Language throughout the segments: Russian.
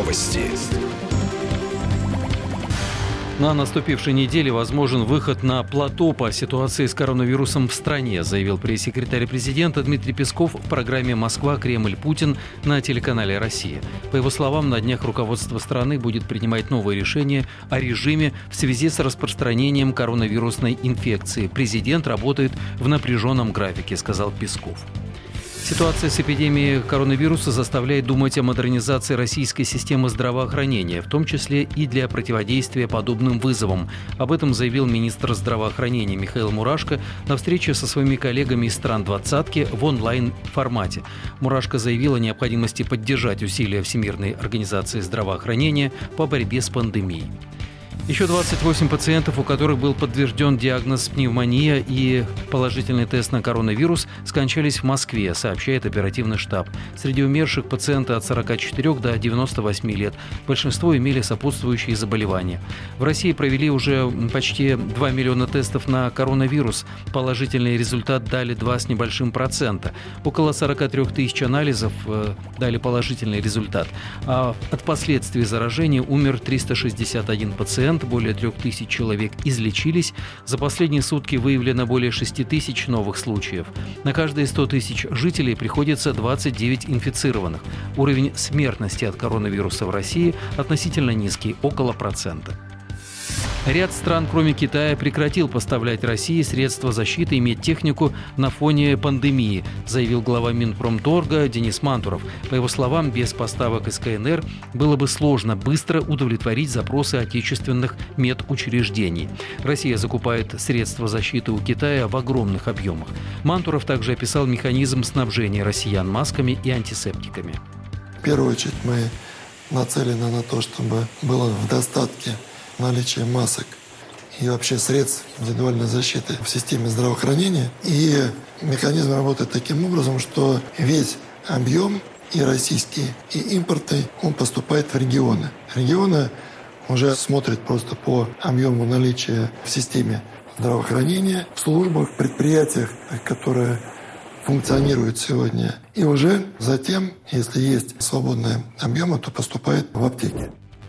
Новости. На наступившей неделе возможен выход на плато по ситуации с коронавирусом в стране, заявил пресс-секретарь президента Дмитрий Песков в программе «Москва, Кремль, Путин» на телеканале «Россия». По его словам, на днях руководство страны будет принимать новые решения о режиме в связи с распространением коронавирусной инфекции. Президент работает в напряженном графике, сказал Песков. Ситуация с эпидемией коронавируса заставляет думать о модернизации российской системы здравоохранения, в том числе и для противодействия подобным вызовам. Об этом заявил министр здравоохранения Михаил Мурашко на встрече со своими коллегами из стран «двадцатки» в онлайн-формате. Мурашко заявил о необходимости поддержать усилия Всемирной организации здравоохранения по борьбе с пандемией. Еще 28 пациентов, у которых был подтвержден диагноз пневмония и положительный тест на коронавирус, скончались в Москве, сообщает оперативный штаб. Среди умерших пациенты от 44 до 98 лет. Большинство имели сопутствующие заболевания. В России провели уже почти 2 миллиона тестов на коронавирус. Положительный результат дали 2 с небольшим процента. Около 43 тысяч анализов дали положительный результат. А от последствий заражения умер 361 пациент. Более 3000 человек излечились. За последние сутки выявлено более 6000 новых случаев. На каждые 100 тысяч жителей приходится 29 инфицированных. Уровень смертности от коронавируса в России относительно низкий, около процента. Ряд стран, кроме Китая, прекратил поставлять России средства защиты и медтехнику на фоне пандемии, заявил глава Минпромторга Денис Мантуров. По его словам, без поставок из КНР было бы сложно быстро удовлетворить запросы отечественных медучреждений. Россия закупает средства защиты у Китая в огромных объемах. Мантуров также описал механизм снабжения россиян масками и антисептиками. В первую очередь мы нацелены на то, чтобы было в достатке наличие масок и вообще средств индивидуальной защиты в системе здравоохранения. И механизм работает таким образом, что весь объем и российский, и импортный, он поступает в регионы. Регионы уже смотрят просто по объему наличия в системе здравоохранения, в службах, предприятиях, которые функционируют сегодня. И уже затем, если есть свободные объемы, то поступает в аптеки.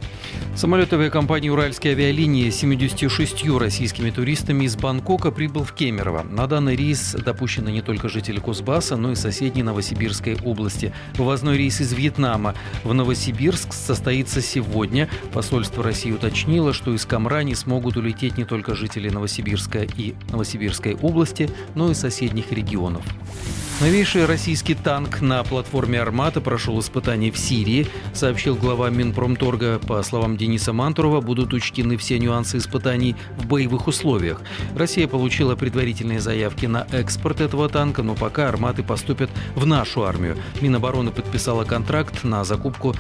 Самолет авиакомпании «Уральские авиалинии» с 76 российскими туристами из Бангкока прибыл в Кемерово. На данный рейс допущены не только жители Кузбасса, но и соседней Новосибирской области. Вывозной рейс из Вьетнама в Новосибирск состоится сегодня. Посольство России уточнило, что из Камрани смогут улететь не только жители Новосибирска и Новосибирской области, но и соседних регионов. Новейший российский танк на платформе «Армата» прошел испытания в Сирии, сообщил глава Минпромторга. По словам Дениса Мантурова, будут учтены все нюансы испытаний в боевых условиях. Россия получила предварительные заявки на экспорт этого танка, но пока «Арматы» поступят в нашу армию. Минобороны подписала контракт на закупку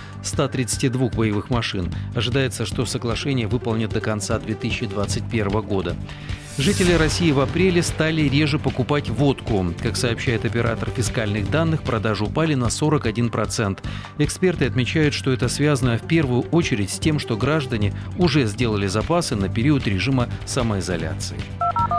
132 боевых машин. Ожидается, что соглашение выполнят до конца 2021 года. Жители России в апреле стали реже покупать водку. Как сообщает оператор фискальных данных, продажи упали на 41%. Эксперты отмечают, что это связано в первую очередь с тем, что граждане уже сделали запасы на период режима самоизоляции.